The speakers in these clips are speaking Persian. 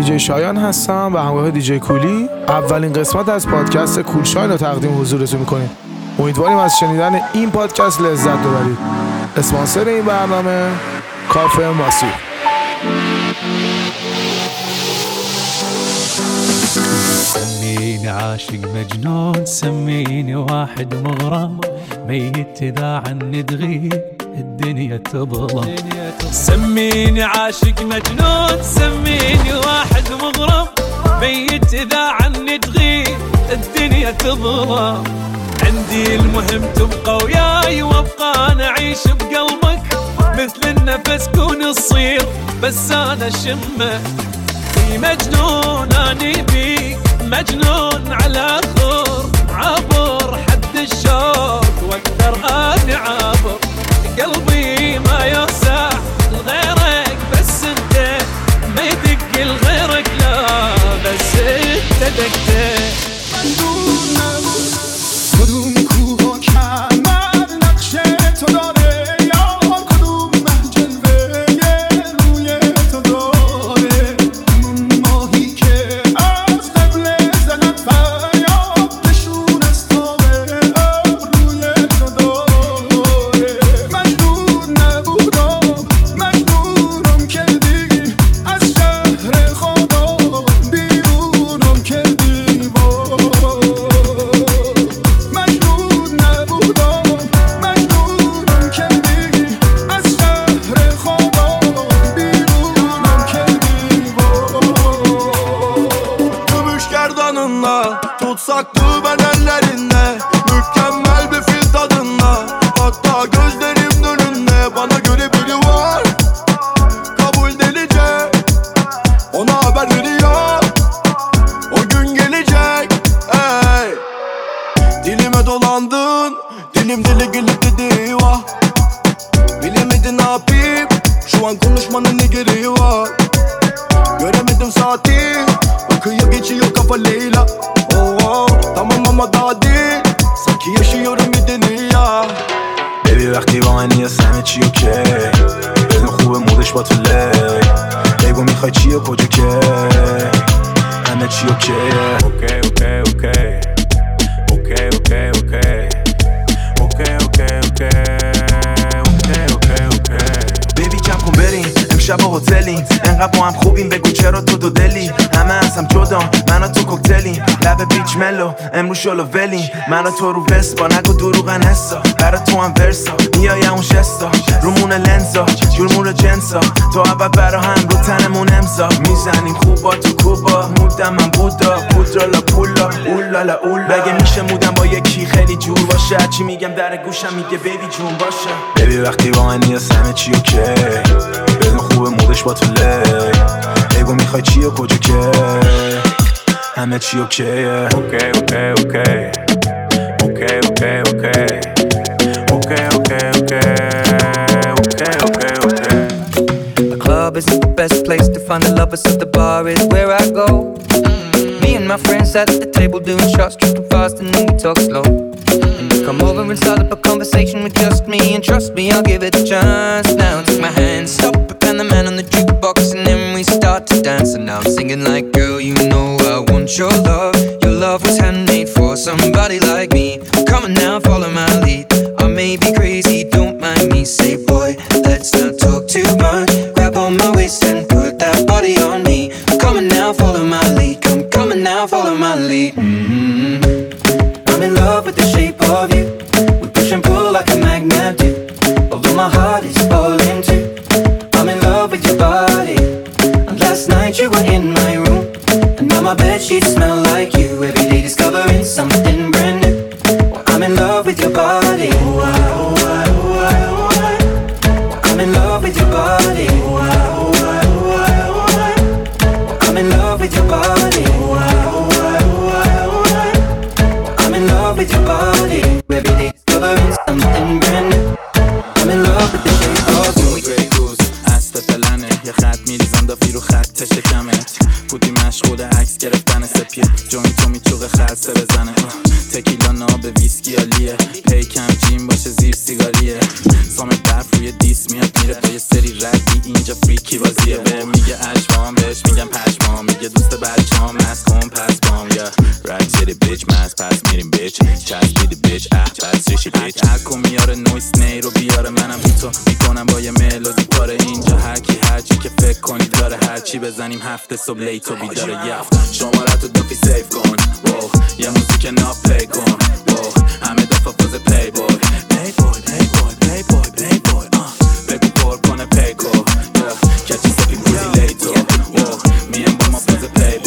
دیجی شایان هستم و همراه دیجی کولی اولین قسمت از پادکست کول شاین رو تقدیم حضورتون میکنیم. امیدواریم از شنیدن این پادکست لذت ببرید. اسپانسر این برنامه کافه ماسیو. سميني عاشق مجنون، سميني واحد مغرم، ميت إذا عني تغيب الدنيا تظلم. سميني عاشق مجنون، سميني واحد مغرم، ميت إذا عني تغيب الدنيا تظلم. عندي المهم تبقى وياي وابقى أنا أعيش بقلبك، مثل النفس كون تصير بس أنا شمك. مجنون أني بيك، مجنون على خور، عبر حد الشوق واقدر اني عابر. قلبي ما يوسع لغيرك بس انت، ما يدق لغيرك لا بس انت دقت. کدوم کوه و کمر نقشه تو داره، یا کدوم جلوه روی تو داره. ماهی که از قبل زدن فریاد نشون از تابه روی تو داره. مجنون نبودم، مجنونم کردی، از شهر خدا بیرونم کردی. Tutsaktı ben ellerinde, mükemmel bir fil tadında. Hatta gözlerim önünde, bana göre biri var, kabul delice. Ona haber veriyor, o gün gelecek. Ey, dilime dolandın, dilim dili gelip dedi vah. Bilemedin ne yapayım, şu an konuşmanın ne gereği var. Göremedim saati, akıyor geçiyor kafa Leyla. تمام اما دادی سکی yaşıyorum bir dünya. Baby وقتی با من نیست همه چی اوکی، بدون خوبه مودش با تو لی. بگو میخوای چی و کجا که همه چی اوکیه. اوکی اوکی اوکی اوکی اوکی اوکی اوکی اوکی اوکی اوکی اوکی. بیبی کم کن بریم امشب هتلیم، انقدر با هم خوبیم بگو چرا تو دو دلی. همه از هم جدا من و تو کوکتلیم، لب بیچ ملو امروز شلو ولیم. من و تو رو وسپا نگو دروغن حسا، برا تو هم ورسا میای اون شستا. رومون لنزا جرمون جنسا، تو اول برا هم رو تنمون امضا. میزنیم خوبا تو کوبا، مودم من بودا پودرالا پولا اولالا اولا. بگه میشه مودم با یکی خیلی جور باشه، چی میگم در گوشم میگه بیبی جون باشه. بیبی وقتی با من نیست همه چی اوکی، بدون خوبه مودش با تو لی. بگو میخوای چی و کجا که همه چی اوکیه. اوکی اوکی اوکی اوکی اوکی اوکی اوکی اوکی اوکی اوکی. The club isn't the best place to find the lovers, so the bar is where I go. Me and my friends sat at the table doing shots, tripping fast and then we talk slow. And you come over and start up a conversation with just me, and trust me, I'll give it a chance. Now take my hand, stop it, and the man on the jukebox, and then we start to dance. And now I'm singing like, girl, you know I want your love. Your love was handmade for somebody like me. Come on now, follow my lead. I may be crazy, don't mind me. Say, boy, let's not talk too much. Grab on my waist and put that body on me. Come on now, follow my lead. Come on now, follow my lead. I'm in love with the shape of you. We push and pull like a magnet do. Although my heart is falling too. I'm in love with your body. And last night you were in my room, and now my bedsheets smell like you. Every day discovering something brand new. Well, I'm in love with your body. I'm in love with your body. I'm in love with your body. I'm in love with your body. Every day discovering something brand new. I'm in love with the shape of you. یه خط میریزم دافی رو خط شکمت. بودی مشغول عکس گرفتن سپید، جوین تو میچوقه خلصه بزنه. تکیلا ناب ویسکی عالیه، پیکم جیم باشه زیر سیگاریه. سام برف روی دیس میاد میره تا یه سری ردی، اینجا فریکی بازیه. به میگه اشوام بهش میگم پشمام، میگه پس میریم بیچ چسبیدی بیچ بعد سیشی بیچ هرکو میاره نویس نی رو بیاره منم بی تو میکنم با یه ملودی پاره اینجا هرچی که فکر کنی داره هرچی بزنیم هفته صبح لیتو بیداره یفت شمارتو دافی سیف کن یه موزیک ناب پلی کن همه دفعه فاز پلی بوی بگو پر کنه پیکو کچی سپی پولی لیتو میم با ما فاز پلی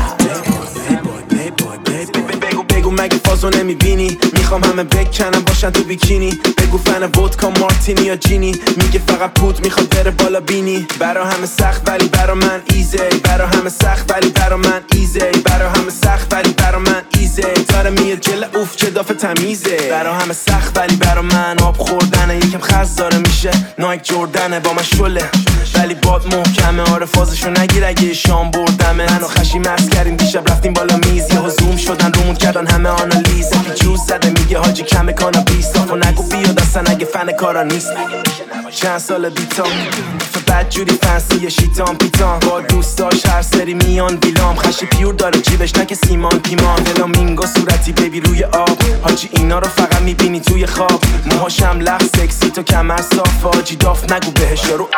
بوی بگو مگه فازو نمیبینی میخوام همه بکنم باشن تو بیکینی بگو فن ودکا مارتینی یا جینی میگه فقط پود میخواد بره بالا بینی برا همه سخت ولی برا من ایزی برا همه سخت ولی برا من ایزی برا همه سخت ولی برا من ایزی داره میاد جل اوف چه دافه تمیزه برا همه سخت ولی برا من آب خوردنه یکم خز داره میشه نایک جردنه با من شله ولی باد محکمه آره فازشو نگیر اگه شام بردمه منو خشی مست کردیم دیشب رفتیم بالا میز یهو زوم شدن رومون کردن همه آنالیز جوز زده میگه حاجی کمه کانابیس و نگو بیاد اصلا اگه فن کارا نیست چند سال بیتام بد جوری فنسی شیطان پیتان با دوستاش هر سری میان ویلام خشی پیور داره جیبش نه که سیمان پیمان فلامینگو صورتی بیبی روی آب حاجی اینا رو فقط میبینی توی خواب موهاشم لخ سکسی تو کمر صاف حاجی داف نگو بهش رو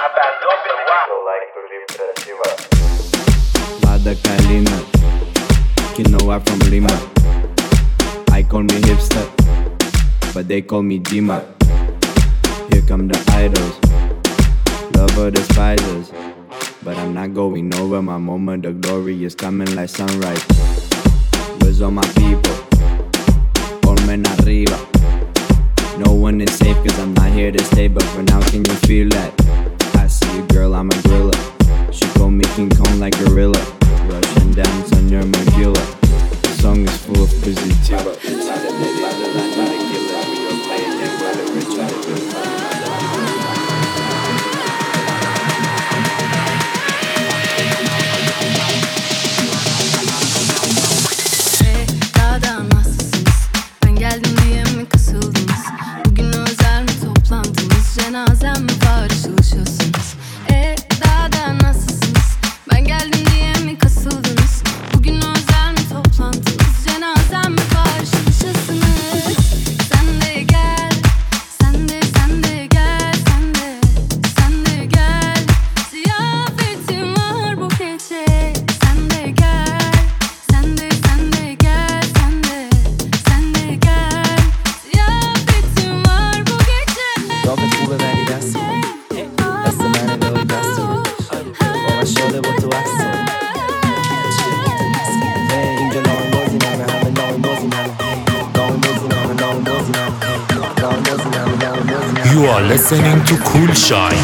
Mada Kalina, you know I'm from Lima. I call me hipster, but they call me Dima. Here come the idols, lover despisers. But I'm not going over my moment, the glory is coming like sunrise. Where's all my people? Colmen arriba. No one is safe cause I'm not here to stay, but for now can you feel that? I see you girl, I'm a gorilla. She call me King Kong like gorilla. Russian dance on your medulla. The song is full of positiva. Cenazem mi var çalışıyorsunuz? Daha nasılsınız? Ben geldim diye mi kasıldınız? Bugün özel mi toplantınız? Cenazem mi var çalışıyorsunuz? Sen de gel, sen de gel, sen de gel. Ziyafetim var bu gece. Sen de gel, sen de gel, sen de gel. Ziyafetim var bu gece. داغ خوبه ولی دست من داری دست با من شده با تو عکس اینجا لاین بازی نمه همه لاین بازی نمه لاین بازی نمه لاین بازی نمه لاین بازی نمه لاین بازی نمه You are listening to Cool Shine.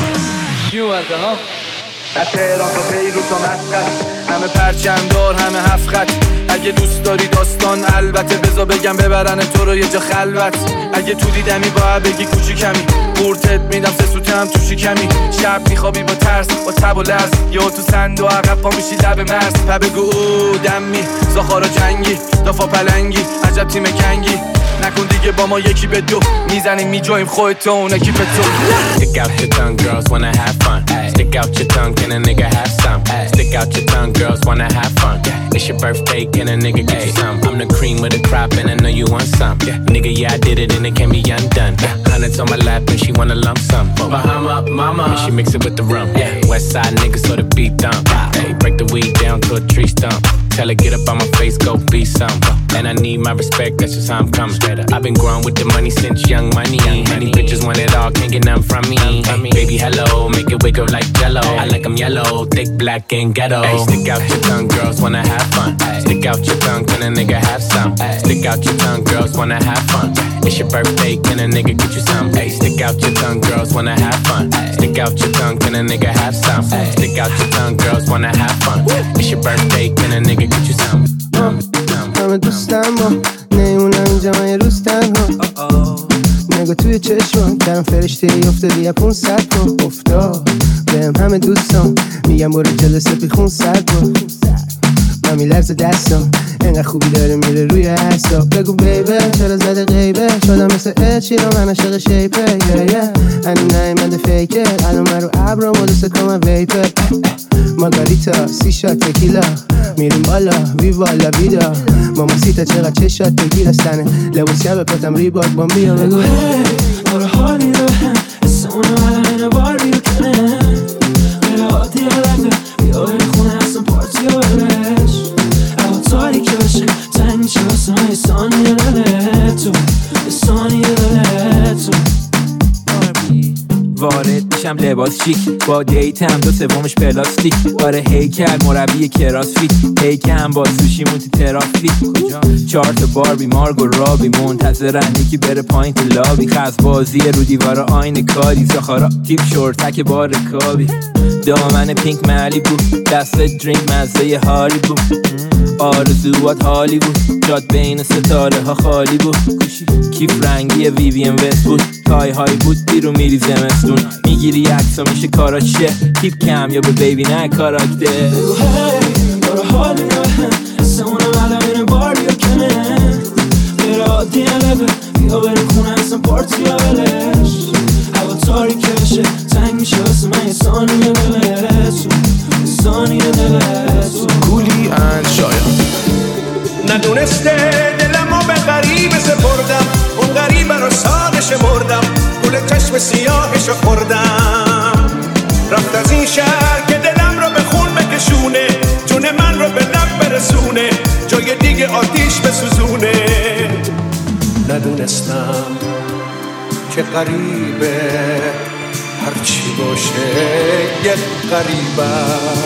از تهران تا بیروت تا مسقط همه پرچمدار همه هفت خط اگه دوست داری داستان البته بذار بگم ببرن تو رو یه جا خلوت اگه تو دیدمی باید بگی کوچیکمی قورتت میدم سه سوته هم تو شکمی شب میخوابی با ترس با تب و لرز یا تو سند و عقب پا میشی لب مرز و بگو او دمی زاخارا جنگی دافا پلنگی عجب تیم کنگی نکن دیگه با ما یکی به دو میزنیم میجاییم خودت و اون اکی به تو Stick out your tongue, girls wanna have fun. Stick out your tongue, can a nigga have some? Stick out your tongue, girls wanna have fun. It's your birthday, can a nigga get you some? I'm the cream of the crop and I know you want some. Nigga, yeah, I did it and it can't be undone. Hundreds on my lap and she wanna lump some. Bahama, mama, and she mix it with the rum. West side niggas so the beat dump. Hey, break the weed down to a tree stump. Tell her get up on my face, go be some. And I need my respect, that's just how I'm coming. I've been growing with the money since young money. Many bitches want it all, can't get none from me. Baby, hello, make it wiggle like jello. I like them yellow, thick, black, and ghetto. Hey, stick out your tongue, girls wanna have fun. Stick out your tongue, can a nigga have some? Stick out your tongue, girls wanna have fun. It's your birthday, can a nigga get you some? Hey, stick out your tongue, girls wanna have fun. Stick out your tongue, can a nigga have some? Stick out your tongue, girls wanna have fun. It's your birthday, can a nigga get you some? همه دوستم با نیمونم اینجا من یه روز تنها نگاه توی چشم کردم فرشته افتادی یا 500 تا افتاد بهم همه دوستم میگم برو جلسه بی خون سرد با من میلرزه دستم اینقدر خوبی داره میره روی حساب بگو بیبه چرا زده غیبه شدم مثل اچی رو من عشق شیپه هنو نایمنده فیکر الان من رو عبرم و دوست کنم ویپر مارگاریتا، سی شات تکیلا، میریم بالا ویوا لا ویدا، ماماسیتا چقدر چشات بگیر استنه، لباس شب پاتم ریباک بامبیا بگو آره حالی رو هم اسمونو علمین باری رو کنه غیر عادی علمه بیا بری خونه اصلا پارتی رو برش اما تاریک بشه تنگ میشه واسه من یه ثانیه دله تو یه ثانیه دله تو وارد میشم لباس شیک با دیتم 2/3 پلاستیک آره هیکل مربی کراس فیت هیکم با سوشیمون تو ترافیک کجا 4 تا باربی مارگ و رابی منتظرن یکی بره پایین تو لابی خز بازی رو دیوار آین کاری زخارا تیپ شورتک بار کابی دامن پینک ملی بود دست درینک مزه هاری بود آرزوات حالی بود جاد بین ستاره ها خالی بود کیف رنگی ویوین وست بود تای های بود بیرو میری زمستون میگیری عکسا میشه کارا چه تیپ کم یا به بیبی نه کاراکتر بگو هی داره حالی رو هم اسمونو علمین باری رو کنه غیر عادی علمه بیا بری خونه اصلا پارتی رو بلش هوا تاریکه بشه تنگ میشه واسه من یه ثانیه دله تو یه ثانیه دله تو کولی اند شایان. ندونسته دلمو به غریبه سپردم، اون غریبه رو ساده شمردم، گل چشم سیاهشو خوردم. رفت از این شهر که دلم رو به خون بکشونه، جون من رو به لب برسونه، جای دیگه آتیش بسوزونه. ندونستم که غریبه هرچی باشه یک غریبه.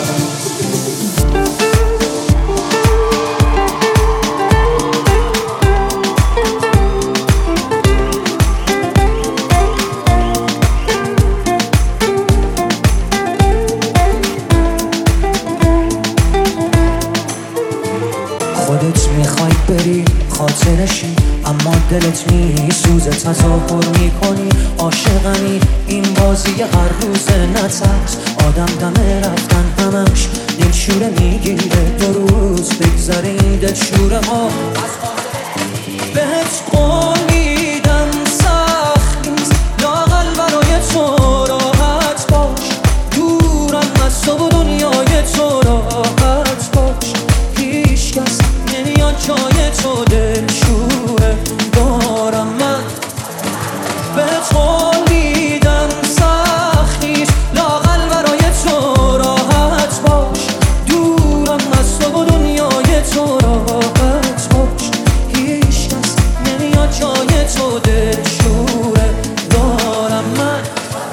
خودت میخوای بری خاطرشی اما دلت میسوزه تظاهر میکنی عاشقمی این بازی هر روز نترس آدم دمه رفتن همش دلشوره میگیره 2 روز بگذره این دلشوره ها از بهت قول میدم سخت نیست لااقل برای تو راحت باش دورم از تو و دنیای تو راحت باش هیچ کس نمیاد جای تو دلشوره دارم من بهت قول میدم سخت نیست لااقل برای تو راحت باش دورم از تو و دنیای تو راحت باش هیچ کس نمیاد جای تو دلشوره دارم من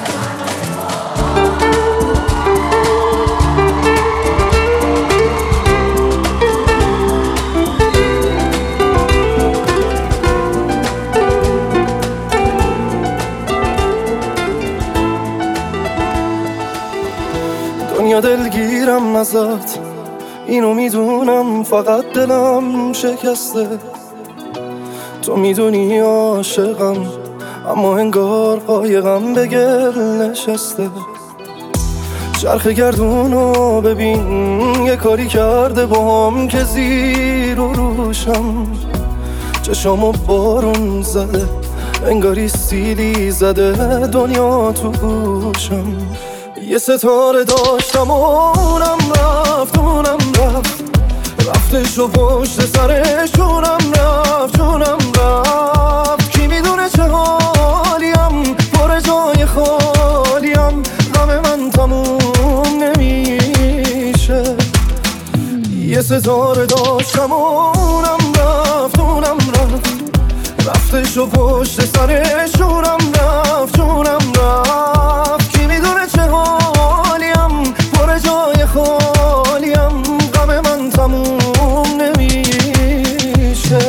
دنیا دلگیرم ازت اینو میدونم فقط دلم شکسته تو میدونی عاشقم اما انگار قایقم به گل نشسته چرخ گردونو ببین یه کاری کرده باهم که زیر و روشم چشامو بارون زده انگاری سیلی زده دنیا تو گوشم یه ستاره داشتم و اونم رفت رفتش و پشت سرشونم رفت جونم رفت کی میدونه چه حالیم پر جای خالیم غم من تموم نمیشه یه ستاره داشتم و اونم رفت رفتش و پشت سرشونم رفت جونم رفت کی میدونه چه حالیم پر جای خالیم غم من تموم نمیشه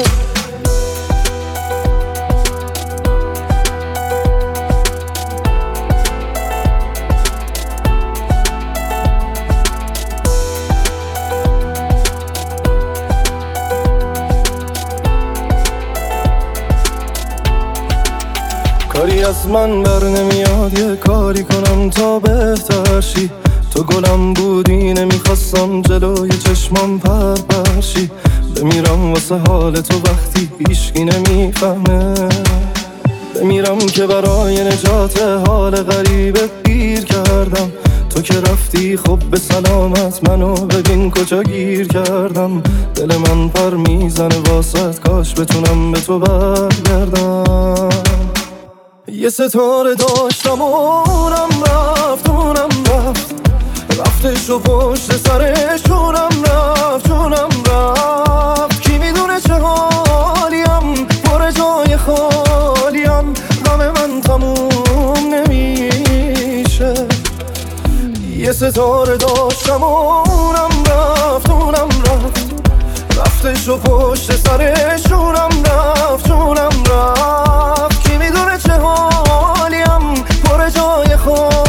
کاری از من بر نمیاد یه کاری کنم تا بهتر شی تو گلم بودی نمیخواستم جلوی چشمام پرشی بمیرم واسه حال تو وقتی هیچکی نمیفهمه بمیرم که برای نجات حال غریبه گیر کردم تو که رفتی خب به سلامت، منو ببین کجا گیر کردم. دل من پر میزنه واسط، کاش بتونم به تو برگردم. یه ستاره داشتم اونم رفت، اونم رفت، رفتشو پشت سرش اونم رفت، اونم رفت. کی میدونه چه حالیم، پر جای خالیم، غم من تموم نمیشه. یه ستاره داشتم اونم رفت، اونم رفت، رفتشو پشت سرش اونم رفت، اونم رفت. کی میدونه چه حالیم، پر جای خالیم،